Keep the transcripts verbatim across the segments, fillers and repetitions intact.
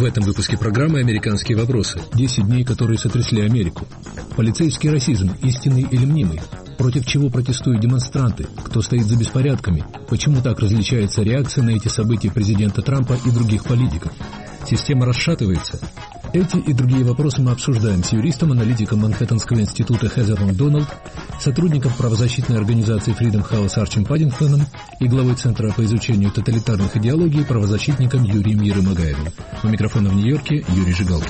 этом выпуске программы «Американские вопросы». десять дней, которые сотрясли Америку. Полицейский расизм, истинный или мнимый? Против чего протестуют демонстранты? Кто стоит за беспорядками? Почему так различается реакция на эти события президента Трампа и других политиков? Система расшатывается? Эти и другие вопросы мы обсуждаем с юристом, аналитиком Манхэттенского института Хезером Макдоналд, сотрудником правозащитной организации Freedom House Арчи Паддингтоном и главой Центра по изучению тоталитарных идеологий правозащитником Юрием Ермогаевым. У микрофона в Нью-Йорке Юрий Жигалкин.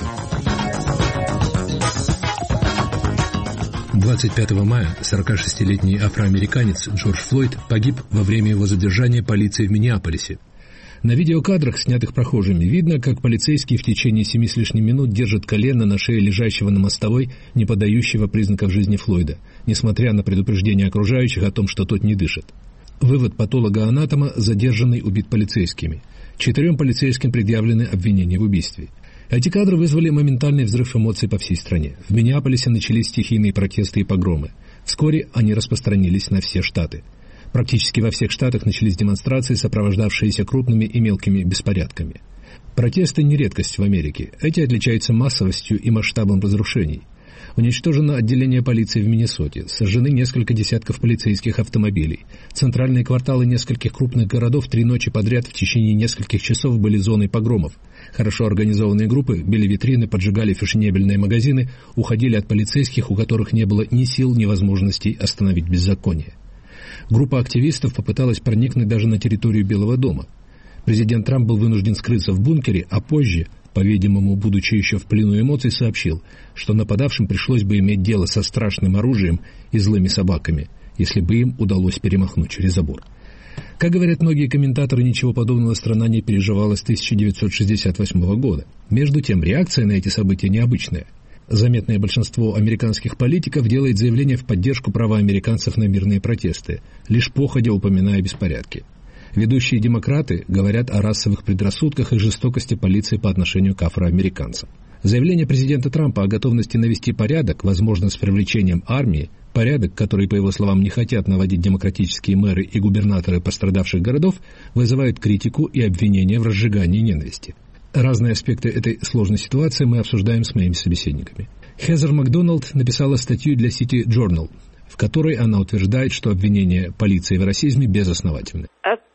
двадцать пятого мая сорокашестилетний афроамериканец Джордж Флойд погиб во время его задержания полицией в Миннеаполисе. На видеокадрах, снятых прохожими, видно, как полицейские в течение семи с лишним минут держат колено на шее лежащего на мостовой, не подающего признаков жизни Флойда, несмотря на предупреждение окружающих о том, что тот не дышит. Вывод патолога-анатома: задержанный убит полицейскими. Четырем полицейским предъявлены обвинения в убийстве. Эти кадры вызвали моментальный взрыв эмоций по всей стране. В Миннеаполисе начались стихийные протесты и погромы. Вскоре они распространились на все штаты. Практически во всех штатах начались демонстрации, сопровождавшиеся крупными и мелкими беспорядками. Протесты не редкость в Америке. Эти отличаются массовостью и масштабом разрушений. Уничтожено отделение полиции в Миннесоте, сожжены несколько десятков полицейских автомобилей. Центральные кварталы нескольких крупных городов три ночи подряд в течение нескольких часов были зоной погромов. Хорошо организованные группы били витрины, поджигали фешенебельные магазины, уходили от полицейских, у которых не было ни сил, ни возможностей остановить беззаконие. Группа активистов попыталась проникнуть даже на территорию Белого дома. Президент Трамп был вынужден скрыться в бункере, а позже, по-видимому, будучи еще в плену эмоций, сообщил, что нападавшим пришлось бы иметь дело со страшным оружием и злыми собаками, если бы им удалось перемахнуть через забор. Как говорят многие комментаторы, ничего подобного страна не переживала с тысяча девятьсот шестьдесят восьмого года. Между тем, реакция на эти события необычная. Заметное большинство американских политиков делает заявления в поддержку права американцев на мирные протесты, лишь походя упоминая беспорядки. Ведущие демократы говорят о расовых предрассудках и жестокости полиции по отношению к афроамериканцам. Заявление президента Трампа о готовности навести порядок, возможно, с привлечением армии, порядок, который, по его словам, не хотят наводить демократические мэры и губернаторы пострадавших городов, вызывают критику и обвинения в разжигании ненависти. Разные аспекты этой сложной ситуации мы обсуждаем с моими собеседниками. Хезер Макдоналд написала статью для City Journal, в которой она утверждает, что обвинения полиции в расизме безосновательны.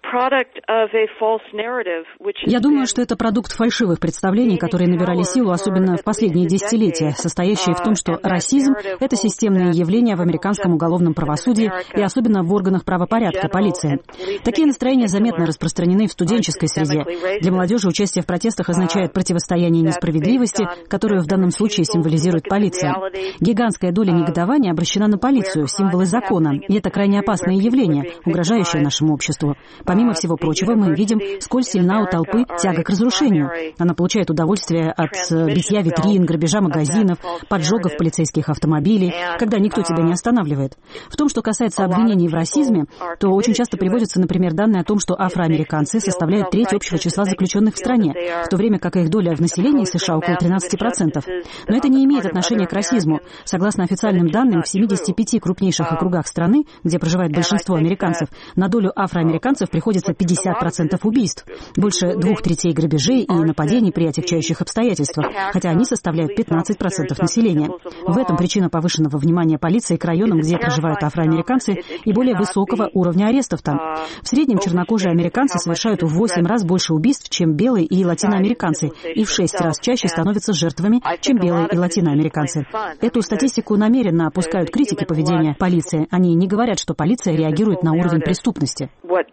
Я думаю, что это продукт фальшивых представлений, которые набирали силу, особенно в последние десятилетия, состоящие в том, что расизм – это системное явление в американском уголовном правосудии и особенно в органах правопорядка, полиции. Такие настроения заметно распространены в студенческой среде. Для молодежи участие в протестах означает противостояние несправедливости, которую в данном случае символизирует полиция. Гигантская доля негодования обращена на полицию, символы закона, и это крайне опасное явление, угрожающее нашему обществу. Помимо всего прочего, мы видим, сколь сильна у толпы тяга к разрушению. Она получает удовольствие от битья витрин, грабежа магазинов, поджогов полицейских автомобилей, когда никто тебя не останавливает. В том, что касается обвинений в расизме, то очень часто приводятся, например, данные о том, что афроамериканцы составляют треть общего числа заключенных в стране, в то время как их доля в населении США около тринадцати процентов. Но это не имеет отношения к расизму. Согласно официальным данным, в семидесяти пяти крупнейших округах страны, где проживает большинство американцев, на долю афроамериканцев приходится пятьдесят процентов убийств, больше двух третей грабежей и нападений при отягчающих обстоятельствах, хотя они составляют пятнадцать процентов населения. В этом причина повышенного внимания полиции к районам, где проживают афроамериканцы, и более высокого уровня арестов там. В среднем чернокожие американцы совершают в восемь раз больше убийств, чем белые и латиноамериканцы, и в шесть раз чаще становятся жертвами, чем белые и латиноамериканцы. Эту статистику намеренно опускают критики поведения полиции. Они не говорят, что полиция реагирует на уровень преступности.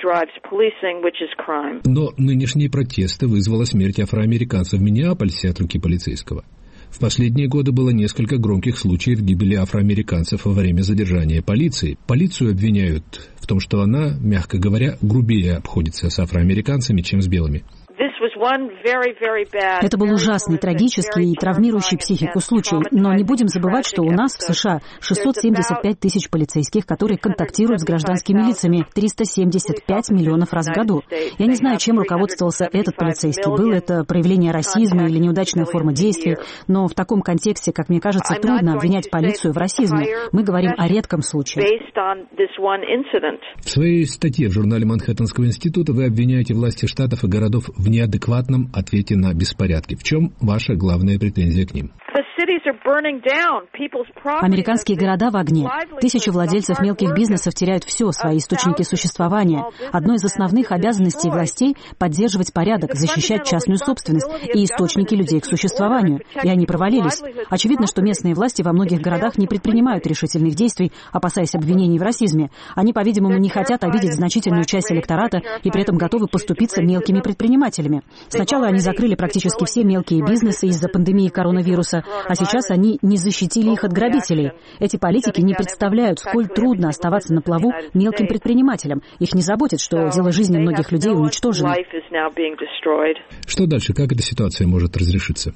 Но нынешние протесты вызвала смерть афроамериканцев в Миннеаполисе от руки полицейского. В последние годы было несколько громких случаев гибели афроамериканцев во время задержания полиции. Полицию обвиняют в том, что она, мягко говоря, грубее обходится с афроамериканцами, чем с белыми. Это был ужасный, трагический и травмирующий психику случай. Но не будем забывать, что у нас в США шестьсот семьдесят пять тысяч полицейских, которые контактируют с гражданскими лицами, триста семьдесят пять миллионов раз в году. Я не знаю, чем руководствовался этот полицейский. Было это проявление расизма или неудачная форма действия. Но в таком контексте, как мне кажется, трудно обвинять полицию в расизме. Мы говорим о редком случае. В своей статье в журнале Манхэттенского института вы обвиняете власти штатов и городов в неадекватности адекватном ответе на беспорядки. В чем ваша главная претензия к ним? Американские города в огне. Тысячи владельцев мелких бизнесов теряют все, свои источники существования. Одной из основных обязанностей властей — поддерживать порядок, защищать частную собственность и источники людей к существованию. И они провалились. Очевидно, что местные власти во многих городах не предпринимают решительных действий, опасаясь обвинений в расизме. Они, по-видимому, не хотят обидеть значительную часть электората и при этом готовы поступиться мелкими предпринимателями. Сначала они закрыли практически все мелкие бизнесы из-за пандемии коронавируса, а сейчас они не защитили их от грабителей. Эти политики не представляют, сколь трудно оставаться на плаву мелким предпринимателям. Их не заботит, что дело жизни многих людей уничтожено. Что дальше? Как эта ситуация может разрешиться?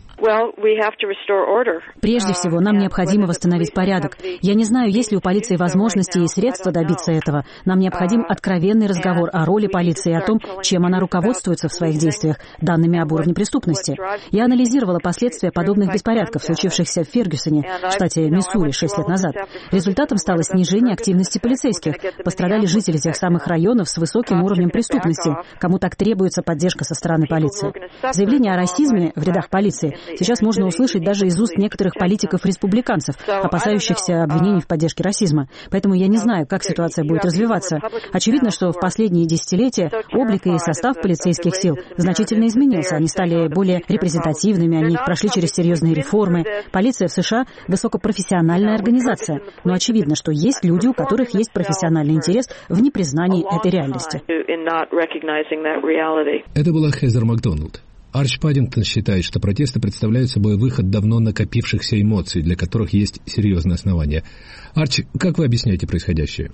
Прежде всего, нам необходимо восстановить порядок. Я не знаю, есть ли у полиции возможности и средства добиться этого. Нам необходим откровенный разговор о роли полиции и о том, чем она руководствуется в своих действиях, данными об уровне преступности. Я анализировала последствия подобных беспорядков, случившихся в Фергюсоне, штате Миссури, шесть лет назад. Результатом стало снижение активности полицейских. Пострадали жители тех самых районов с высоким уровнем преступности, кому так требуется поддержка со стороны полиции. Заявление о расизме в рядах полиции сейчас можно услышать даже из уст некоторых политиков-республиканцев, опасающихся обвинений в поддержке расизма. Поэтому я не знаю, как ситуация будет развиваться. Очевидно, что в последние десятилетия облик и состав полицейских сил значительно изменился. Они стали более репрезентативными, они прошли через серьезные реформы. Полиция в США — высокопрофессиональная организация. Но очевидно, что есть люди, у которых есть профессиональный интерес в непризнании этой реальности. Это была Хезер Макдоналд. Арч Паддингтон считает, что протесты представляют собой выход давно накопившихся эмоций, для которых есть серьезные основания. Арч, как вы объясняете происходящее?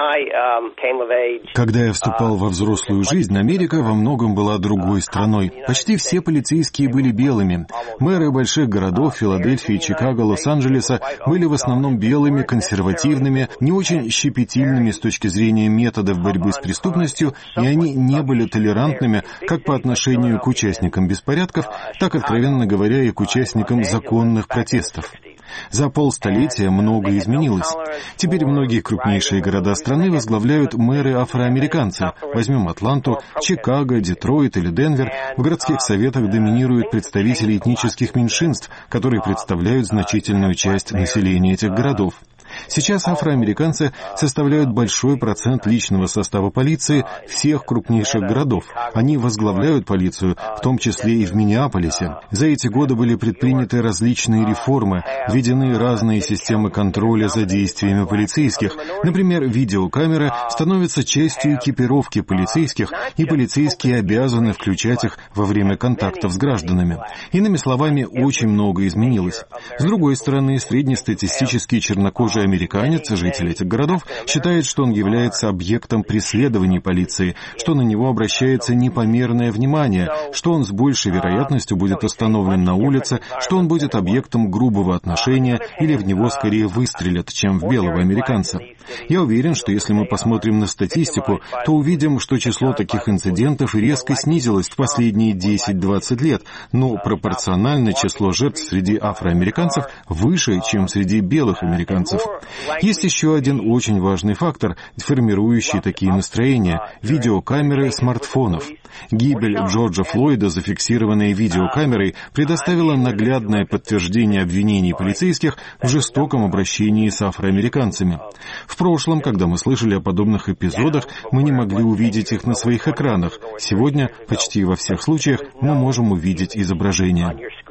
Когда я вступал во взрослую жизнь, Америка во многом была другой страной. Почти все полицейские были белыми. Мэры больших городов Филадельфии, Чикаго, Лос-Анджелеса были в основном белыми, консервативными, не очень щепетильными с точки зрения методов борьбы с преступностью, и они не были толерантными как по отношению к участникам беспорядков, так, откровенно говоря, и к участникам законных протестов. За полстолетия многое изменилось. Теперь многие крупнейшие города страны возглавляют мэры-афроамериканцы. Возьмем Атланту, Чикаго, Детройт или Денвер. В городских советах доминируют представители этнических меньшинств, которые представляют значительную часть населения этих городов. Сейчас афроамериканцы составляют большой процент личного состава полиции всех крупнейших городов. Они возглавляют полицию, в том числе и в Миннеаполисе. За эти годы были предприняты различные реформы, введены разные системы контроля за действиями полицейских. Например, видеокамеры становятся частью экипировки полицейских, и полицейские обязаны включать их во время контактов с гражданами. Иными словами, очень много изменилось. С другой стороны, среднестатистический чернокожий американец, житель этих городов, считает, что он является объектом преследований полиции, что на него обращается непомерное внимание, что он с большей вероятностью будет остановлен на улице, что он будет объектом грубого отношения или в него скорее выстрелят, чем в белого американца. Я уверен, что если мы посмотрим на статистику, то увидим, что число таких инцидентов резко снизилось в последние десять-двадцать лет, но пропорционально число жертв среди афроамериканцев выше, чем среди белых американцев. Есть еще один очень важный фактор, формирующий такие настроения — видеокамеры смартфонов. Гибель Джорджа Флойда, зафиксированная видеокамерой, предоставила наглядное подтверждение обвинений полицейских в жестоком обращении с афроамериканцами. В прошлом, когда мы слышали о подобных эпизодах, мы не могли увидеть их на своих экранах. Сегодня, почти во всех случаях, мы можем увидеть изображение.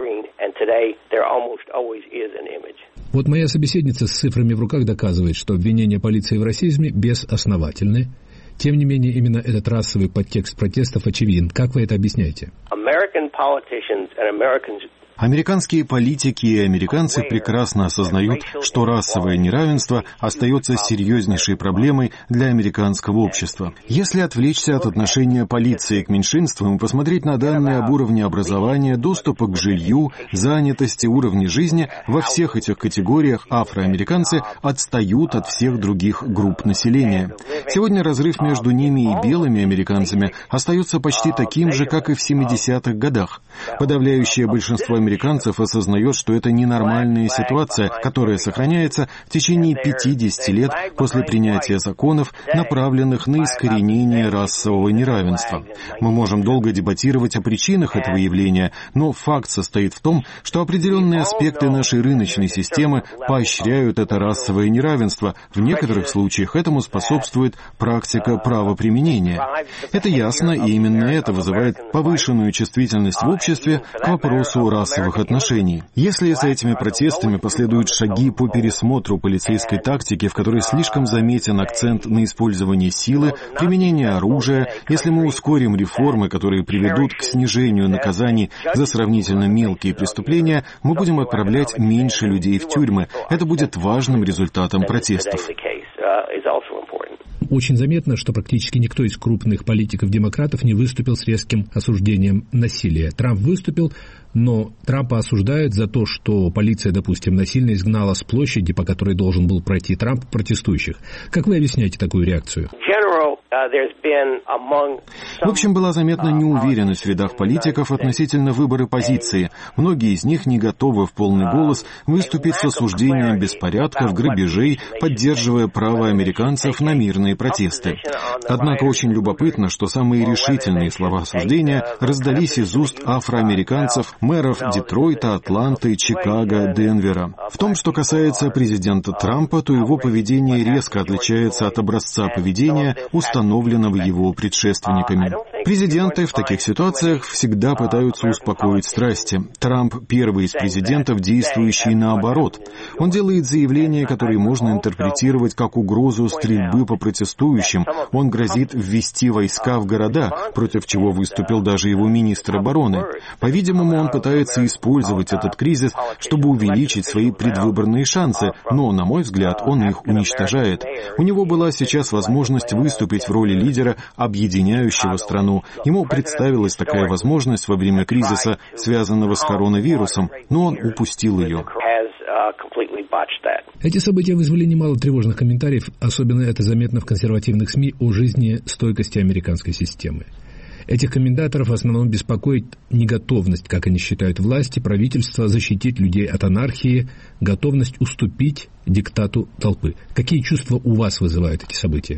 Вот моя собеседница с цифрами в руках доказывает, что обвинения полиции в расизме безосновательны. Тем не менее, именно этот расовый подтекст протестов очевиден. Как вы это объясняете? Американские политики и американцы прекрасно осознают, что расовое неравенство остается серьезнейшей проблемой для американского общества. Если отвлечься от отношения полиции к меньшинствам и посмотреть на данные об уровне образования, доступа к жилью, занятости, уровне жизни, во всех этих категориях афроамериканцы отстают от всех других групп населения. Сегодня разрыв между ними и белыми американцами остается почти таким же, как и в семидесятых годах. Подавляющее большинство афроамериканцев осознает, что это ненормальная ситуация, которая сохраняется в течение пятидесяти лет после принятия законов, направленных на искоренение расового неравенства. Мы можем долго дебатировать о причинах этого явления, но факт состоит в том, что определенные аспекты нашей рыночной системы поощряют это расовое неравенство. В некоторых случаях этому способствует практика правоприменения. Это ясно, и именно это вызывает повышенную чувствительность в обществе к вопросу расовых отношений. Если за этими протестами последуют шаги по пересмотру полицейской тактики, в которой слишком заметен акцент на использовании силы, применение оружия, если мы ускорим реформы, которые приведут к снижению наказаний за сравнительно мелкие преступления, мы будем отправлять меньше людей в тюрьмы. Это будет важным результатом протестов. Очень заметно, что практически никто из крупных политиков-демократов не выступил с резким осуждением насилия. Трамп выступил, но Трампа осуждают за то, что полиция, допустим, насильно изгнала с площади, по которой должен был пройти Трамп, протестующих. Как вы объясняете такую реакцию? В общем, была заметна неуверенность в рядах политиков относительно выбора позиции. Многие из них не готовы в полный голос выступить с осуждением беспорядков, грабежей, поддерживая право американцев на мирные протесты. Однако очень любопытно, что самые решительные слова осуждения раздались из уст афроамериканцев, мэров Детройта, Атланты, Чикаго, Денвера. В том, что касается президента Трампа, то его поведение резко отличается от образца поведения, установленного его предшественниками. Президенты в таких ситуациях всегда пытаются успокоить страсти. Трамп — первый из президентов, действующий наоборот. Он делает заявления, которые можно интерпретировать как угрозу стрельбы по протестующим. Он грозит ввести войска в города, против чего выступил даже его министр обороны. По-видимому, он пытается использовать этот кризис, чтобы увеличить свои предвыборные шансы, но, на мой взгляд, он их уничтожает. У него была сейчас возможность выступить в роли лидера, объединяющего страну. Ему представилась такая возможность во время кризиса, связанного с коронавирусом, но он упустил ее. Эти события вызвали немало тревожных комментариев, особенно это заметно в консервативных СМИ, о жизнестойкости американской системы. Этих комментаторов в основном беспокоит неготовность, как они считают, власти, правительства защитить людей от анархии, готовность уступить диктату толпы. Какие чувства у вас вызывают эти события?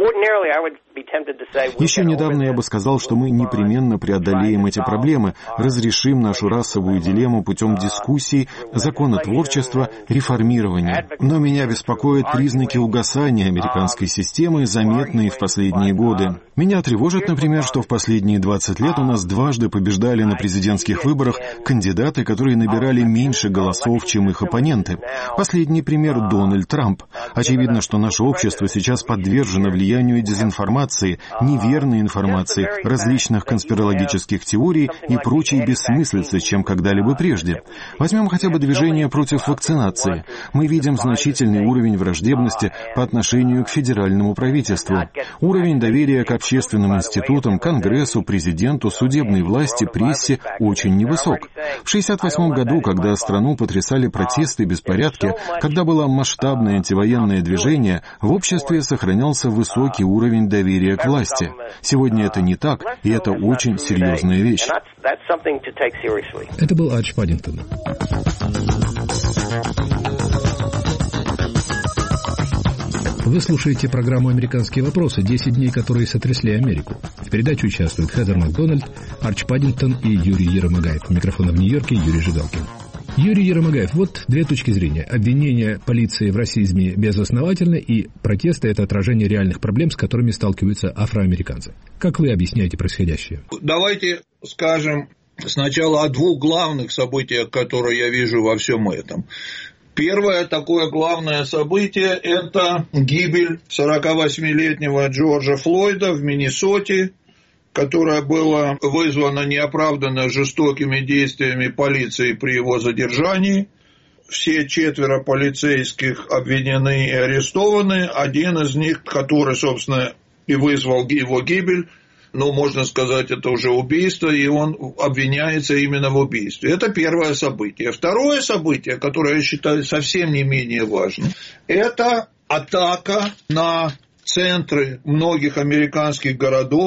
Еще недавно я бы сказал, что мы непременно преодолеем эти проблемы, разрешим нашу расовую дилемму путем дискуссий, законотворчества, реформирования. Но меня беспокоят признаки угасания американской системы, заметные в последние годы. Меня тревожит, например, что в последние двадцать лет у нас дважды побеждали на президентских выборах кандидаты, которые набирали меньше голосов, чем их оппоненты. Последний пример — Дональд Трамп. Очевидно, что наше общество сейчас подвержено влиянию дезинформации, неверной информации, различных конспирологических теорий и прочей бессмыслицы, чем когда-либо прежде. Возьмем хотя бы движение против вакцинации. Мы видим значительный уровень враждебности по отношению к федеральному правительству. Уровень доверия к общественным институтам, Конгрессу, президенту, судебной власти, прессе очень невысок. В шестьдесят восьмом году, когда страну потрясали протесты и беспорядки, когда было масштабное антивоенное движение, в обществе сохранялся высокий уровень доверия к власти. Сегодня это не так, и это очень серьезная вещь. Это был Арч Паддингтон. Вы слушаете программу «Американские вопросы», десять дней, которые сотрясли Америку. В передаче участвуют Хедер Макдональд, Арч Паддингтон и Юрий Еромагаев. У микрофона в Нью-Йорке Юрий Жигалкин. Юрий Еромагаев, вот две точки зрения. Обвинение полиции в расизме безосновательно, и протесты — это отражение реальных проблем, с которыми сталкиваются афроамериканцы. Как вы объясняете происходящее? Давайте скажем сначала о двух главных событиях, которые я вижу во всем этом. Первое такое главное событие – это гибель сорокавосьмилетнего Джорджа Флойда в Миннесоте, которая была вызвана неоправданно жестокими действиями полиции при его задержании. Все четверо полицейских обвинены и арестованы. Один из них, который, собственно, и вызвал его гибель, ну, можно сказать, это уже убийство, и он обвиняется именно в убийстве. Это первое событие. Второе событие, которое я считаю совсем не менее важным, это атака на центры многих американских городов,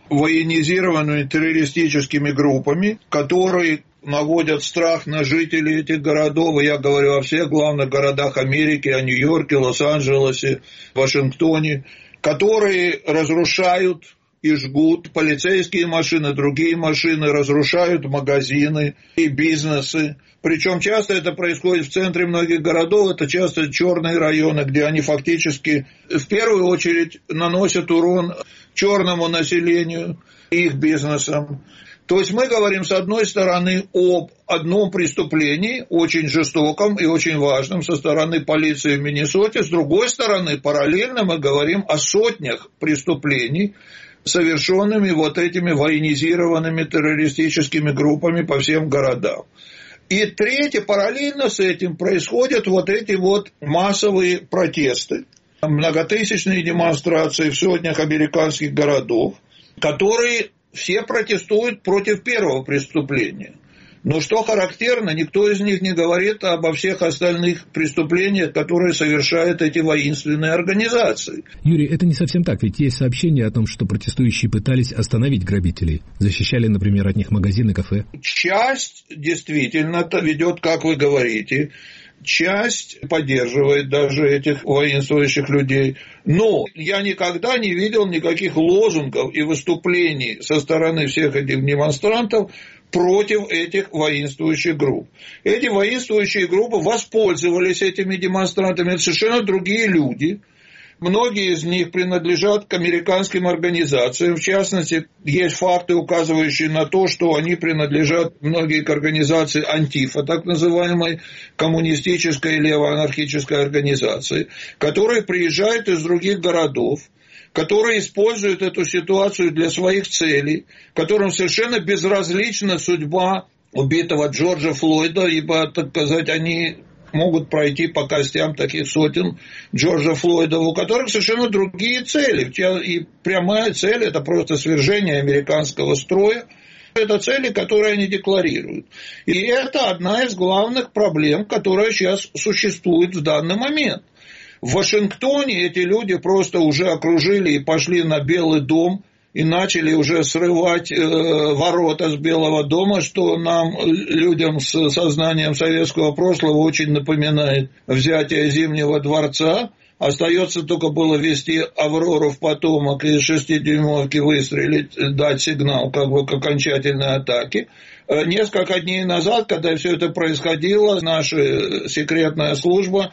военизированными террористическими группами, которые наводят страх на жителей этих городов. Я говорю о всех главных городах Америки, о Нью-Йорке, Лос-Анджелесе, Вашингтоне, которые разрушают и жгут полицейские машины, другие машины, разрушают магазины и бизнесы. Причем часто это происходит в центре многих городов, это часто черные районы, где они фактически в первую очередь наносят урон черному населению и их бизнесам. То есть мы говорим, с одной стороны, об одном преступлении, очень жестоком и очень важном со стороны полиции в Миннесоте, с другой стороны, параллельно мы говорим о сотнях преступлений, совершенными вот этими военизированными террористическими группами по всем городам. И третье, параллельно с этим происходят вот эти вот массовые протесты, многотысячные демонстрации в сотнях американских городов, которые все протестуют против первого преступления. Но что характерно, никто из них не говорит обо всех остальных преступлениях, которые совершают эти воинственные организации. Юрий, это не совсем так, ведь есть сообщения о том, что протестующие пытались остановить грабителей. Защищали, например, от них магазины, кафе. Часть действительно ведет, как вы говорите, часть поддерживает даже этих воинствующих людей. Но я никогда не видел никаких лозунгов и выступлений со стороны всех этих демонстрантов против этих воинствующих групп. Эти воинствующие группы воспользовались этими демонстрантами. Это совершенно другие люди. Многие из них принадлежат к американским организациям. В частности, есть факты, указывающие на то, что они принадлежат многие к организации Антифа, так называемой коммунистической левоанархической организации, которые приезжают из других городов, которые используют эту ситуацию для своих целей, которым совершенно безразлична судьба убитого Джорджа Флойда, ибо, так сказать, они могут пройти по костям таких сотен Джорджа Флойда, у которых совершенно другие цели. И прямая цель – это просто свержение американского строя. Это цели, которые они декларируют. И это одна из главных проблем, которая сейчас существует в данный момент. В Вашингтоне эти люди просто уже окружили и пошли на Белый дом и начали уже срывать э, ворота с Белого дома, что нам, людям с сознанием советского прошлого, очень напоминает взятие Зимнего дворца. Остается только было ввести Аврору в потомок и из шестидюймовки выстрелить, дать сигнал как бы к окончательной атаке. Несколько дней назад, когда все это происходило, наша секретная служба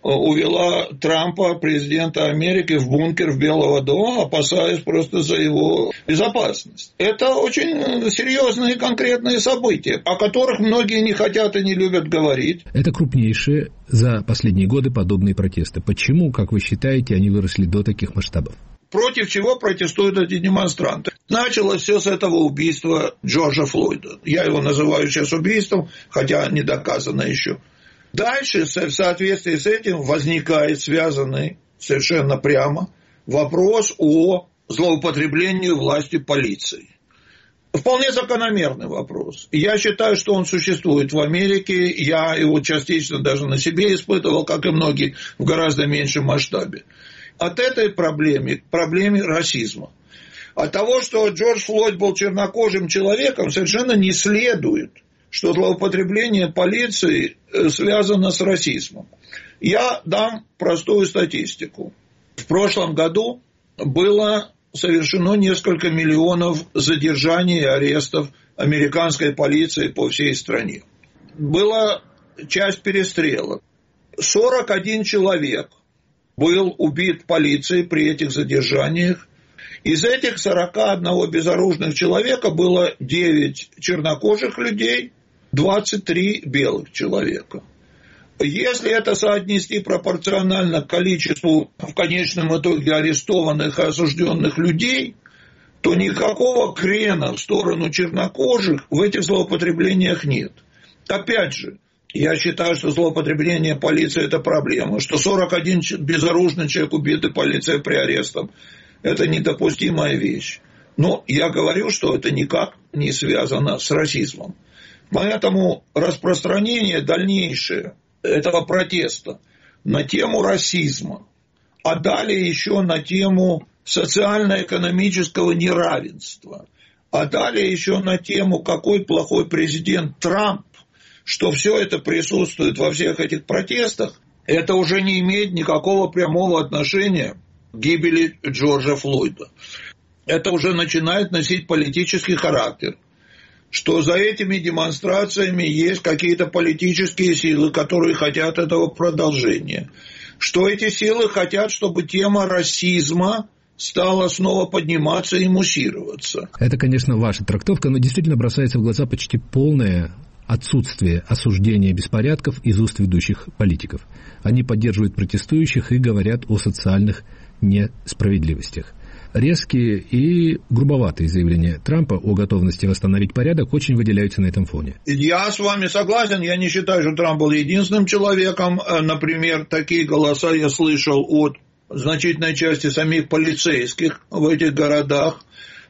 увела Трампа, президента Америки, в бункер в Белого дома, опасаясь просто за его безопасность. Это очень серьезные и конкретные события, о которых многие не хотят и не любят говорить. Это крупнейшие за последние годы подобные протесты. Почему, как вы считаете, они выросли до таких масштабов? Против чего протестуют эти демонстранты? Началось все с этого убийства Джорджа Флойда. Я его называю сейчас убийством, хотя не доказано еще. Дальше, в соответствии с этим, возникает связанный совершенно прямо вопрос о злоупотреблении властью полиции. Вполне закономерный вопрос. Я считаю, что он существует в Америке. Я его частично даже на себе испытывал, как и многие, в гораздо меньшем масштабе. От этой проблемы к проблеме расизма. От того, что Джордж Флойд был чернокожим человеком, совершенно не следует, что злоупотребление полиции связано с расизмом. Я дам простую статистику. В прошлом году было совершено несколько миллионов задержаний и арестов американской полиции по всей стране. Была часть перестрелок. сорок один человек был убит полицией при этих задержаниях. Из этих сорока одного безоружных человека было девять чернокожих людей, двадцать три белых человека. Если это соотнести пропорционально к количеству в конечном итоге арестованных и осужденных людей, то никакого крена в сторону чернокожих в этих злоупотреблениях нет. Опять же, я считаю, что злоупотребление полиции – это проблема, что сорок один безоружный человек убитый полицией при арестах – это недопустимая вещь. Но я говорю, что это никак не связано с расизмом. Поэтому распространение дальнейшее этого протеста на тему расизма, а далее еще на тему социально-экономического неравенства. А далее еще на тему, какой плохой президент Трамп, что все это присутствует во всех этих протестах, это уже не имеет никакого прямого отношения к гибели Джорджа Флойда. Это уже начинает носить политический характер, что за этими демонстрациями есть какие-то политические силы, которые хотят этого продолжения, что эти силы хотят, чтобы тема расизма стала снова подниматься и муссироваться. Это, конечно, ваша трактовка, но действительно бросается в глаза почти полное отсутствие осуждения беспорядков из уст ведущих политиков. Они поддерживают протестующих и говорят о социальных несправедливостях. Резкие и грубоватые заявления Трампа о готовности восстановить порядок очень выделяются на этом фоне. Я с вами согласен. Я не считаю, что Трамп был единственным человеком. Например, такие голоса я слышал от значительной части самих полицейских в этих городах.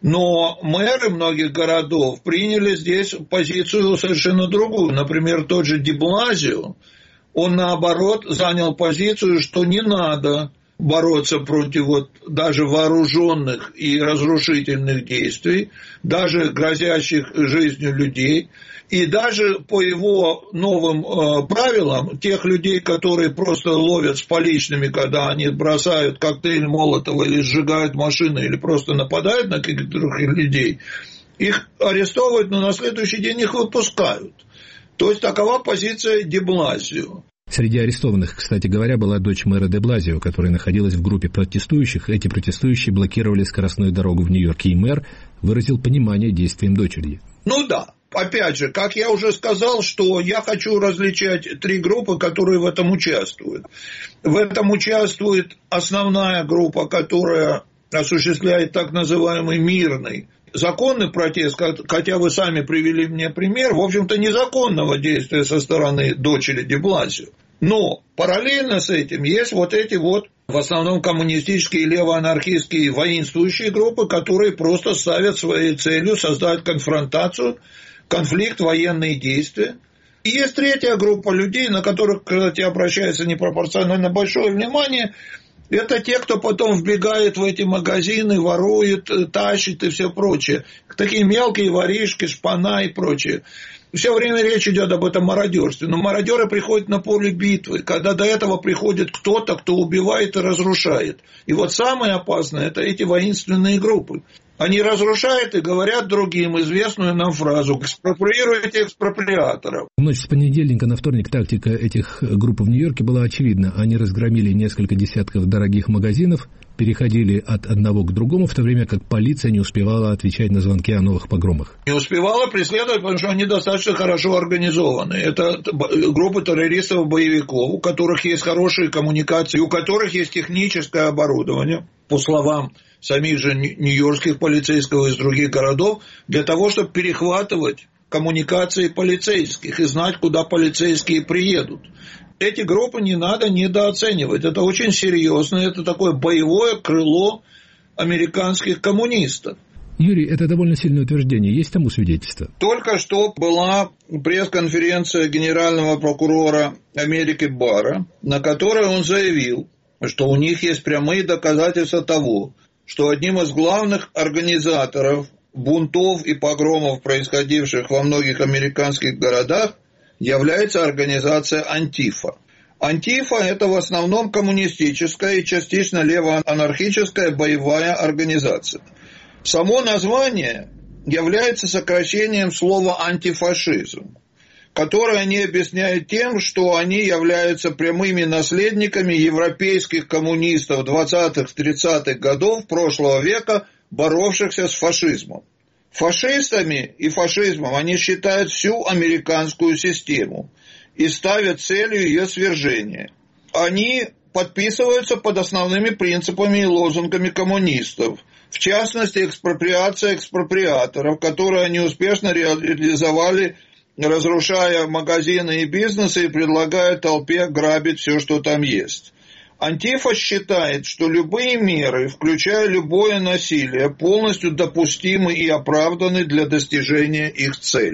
Но мэры многих городов приняли здесь позицию совершенно другую. Например, тот же Де Блазио, он наоборот занял позицию, что не надо бороться против вот даже вооруженных и разрушительных действий, даже грозящих жизнью людей. И даже по его новым э, правилам, тех людей, которые просто ловят с поличными, когда они бросают коктейль Молотова или сжигают машины, или просто нападают на каких-то других людей, их арестовывают, но на следующий день их выпускают. То есть такова позиция Де Блазио. Среди арестованных, кстати говоря, была дочь мэра Де Блазио, которая находилась в группе протестующих. Эти протестующие блокировали скоростную дорогу в Нью-Йорке, и мэр выразил понимание действиям дочери. Ну да. Опять же, как я уже сказал, что я хочу различать три группы, которые в этом участвуют. В этом участвует основная группа, которая осуществляет так называемый мирный, законный протест, хотя вы сами привели мне пример, в общем-то, незаконного действия со стороны дочери Де Блазио. Но параллельно с этим есть вот эти вот, в основном коммунистические, левоанархистские, воинствующие группы, которые просто ставят своей целью создать конфронтацию, конфликт, военные действия. И есть третья группа людей, на которых, кстати, обращается непропорционально большое внимание. Это те, кто потом вбегает в эти магазины, ворует, тащит и все прочее. Такие мелкие воришки, шпана и прочее. Все время речь идет об этом мародерстве. Но мародеры приходят на поле битвы, когда до этого приходит кто-то, кто убивает и разрушает. И вот самое опасное – это эти воинственные группы. Они разрушают и говорят другим известную нам фразу «экспроприируйте экспроприаторов». В ночь с понедельника на вторник тактика этих групп в Нью-Йорке была очевидна. Они разгромили несколько десятков дорогих магазинов, переходили от одного к другому, в то время как полиция не успевала отвечать на звонки о новых погромах. Не успевала преследовать, потому что они достаточно хорошо организованы. Это группы террористов-боевиков, у которых есть хорошие коммуникации, у которых есть техническое оборудование, по словам самих же нью-йоркских полицейских из других городов, для того, чтобы перехватывать коммуникации полицейских и знать, куда полицейские приедут. Эти группы не надо недооценивать. Это очень серьезно, это такое боевое крыло американских коммунистов. Юрий, это довольно сильное утверждение. Есть тому свидетельство? Только что была пресс-конференция генерального прокурора Америки Барра, на которой он заявил, что у них есть прямые доказательства того, что одним из главных организаторов бунтов и погромов, происходивших во многих американских городах, является организация Антифа. Антифа – это в основном коммунистическая и частично левоанархическая боевая организация. Само название является сокращением слова «антифашизм», которое они объясняют тем, что они являются прямыми наследниками европейских коммунистов двадцатых-тридцатых годов прошлого века, боровшихся с фашизмом. Фашистами и фашизмом они считают всю американскую систему и ставят целью ее свержения. Они подписываются под основными принципами и лозунгами коммунистов, в частности, экспроприация экспроприаторов, которые они успешно реализовали, разрушая магазины и бизнесы и предлагая толпе грабить все, что там есть. Антифа считает, что любые меры, включая любое насилие, полностью допустимы и оправданы для достижения их цели.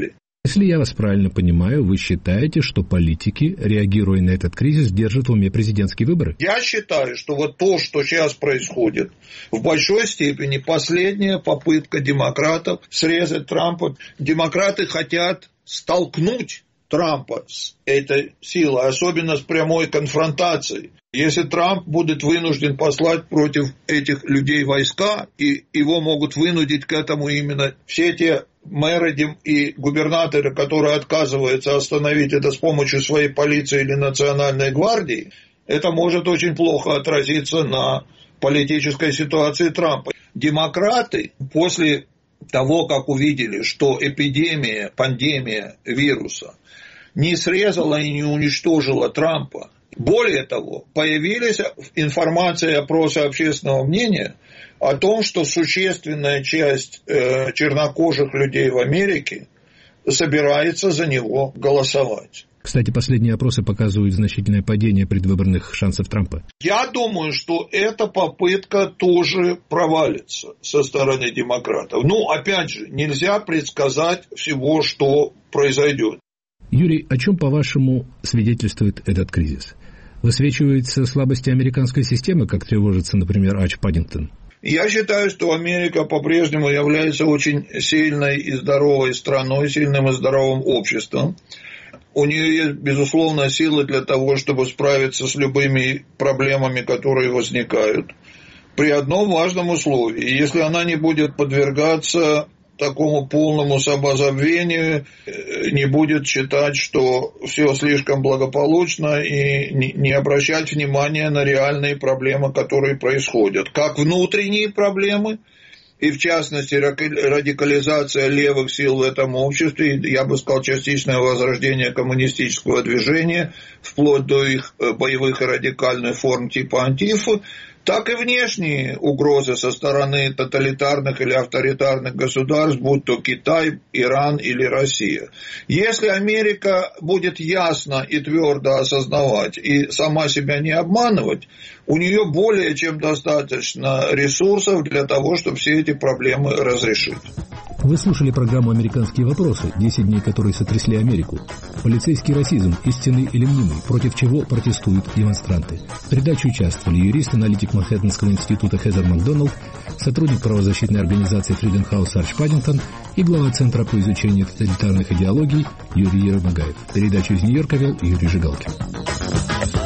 Если я вас правильно понимаю, вы считаете, что политики, реагируя на этот кризис, держат в уме президентские выборы? Я считаю, что вот то, что сейчас происходит, в большой степени последняя попытка демократов срезать Трампа. Демократы хотят столкнуть Трампа с этой силой, особенно с прямой конфронтацией. Если Трамп будет вынужден послать против этих людей войска, и его могут вынудить к этому именно все те мэры и губернаторы, которые отказываются остановить это с помощью своей полиции или национальной гвардии, это может очень плохо отразиться на политической ситуации Трампа. Демократы после того, как увидели, что эпидемия, пандемия вируса не срезала и не уничтожила Трампа, более того, появились информация и опросы общественного мнения о том, что существенная часть э, чернокожих людей в Америке собирается за него голосовать. Кстати, последние опросы показывают значительное падение предвыборных шансов Трампа. Я думаю, что эта попытка тоже провалится со стороны демократов. Ну, опять же, нельзя предсказать всего, что произойдет. Юрий, о чем, по-вашему, свидетельствует этот кризис? Высвечиваются слабости американской системы, как тревожится, например, Ач Паддингтон? Я считаю, что Америка по-прежнему является очень сильной и здоровой страной, сильным и здоровым обществом. У нее есть, безусловно, силы для того, чтобы справиться с любыми проблемами, которые возникают. При одном важном условии. Если она не будет подвергаться такому полному самозабвению, не будет считать, что все слишком благополучно, и не обращать внимания на реальные проблемы, которые происходят. Как внутренние проблемы, и в частности радикализация левых сил в этом обществе, я бы сказал, частичное возрождение коммунистического движения, вплоть до их боевых и радикальных форм типа Антифы, так и внешние угрозы со стороны тоталитарных или авторитарных государств, будь то Китай, Иран или Россия. Если Америка будет ясно и твердо осознавать и сама себя не обманывать, у нее более чем достаточно ресурсов для того, чтобы все эти проблемы разрешить. Вы слушали программу «Американские вопросы», десять дней которой сотрясли Америку. Полицейский расизм, истинный или мнимый, против чего протестуют демонстранты. В передаче участвовали юрист-аналитик Манхэттенского института Хезер Макдоналд, сотрудник правозащитной организации Freedom House Арч Паддингтон и глава Центра по изучению тоталитарных идеологий Юрий Ермагаев. Передачу из Нью-Йорка вел Юрий Жигалкин.